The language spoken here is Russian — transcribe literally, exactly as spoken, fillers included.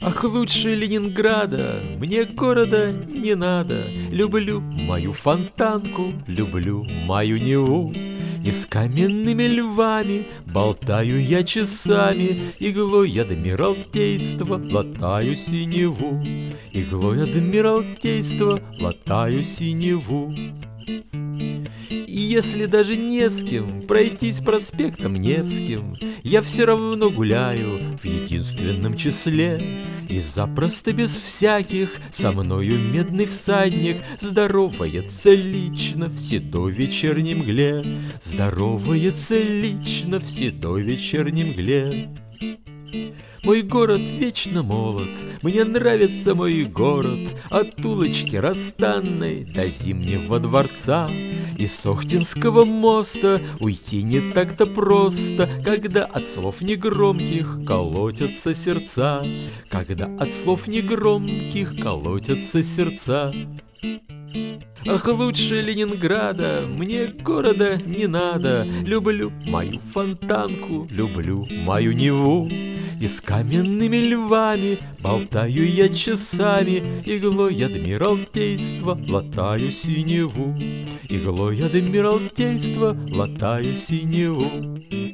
Ах, лучше Ленинграда мне города не надо. Люблю мою Фонтанку, люблю мою Неву. И с каменными львами болтаю я часами, Иглой Адмиралтейства латаю синеву, Иглой Адмиралтейства латаю синеву. И если даже не с кем пройтись проспектом Невским, я все равно гуляю в единственном числе. И запросто без всяких со мною медный всадник здоровается лично в седой вечерней мгле, здоровается лично в седой вечерней мгле. Мой город вечно молод, мне нравится мой город, от улочки Ростанной до Зимнего дворца. И с Охтинского моста уйти не так-то просто, когда от слов негромких колотятся сердца, когда от слов негромких колотятся сердца. Ах, лучше Ленинграда мне города не надо. Люблю мою Фонтанку, люблю мою Неву. И с каменными львами болтаю я часами, Иглой Адмиралтейства латаю синеву, Иглой Адмиралтейства латаю синеву.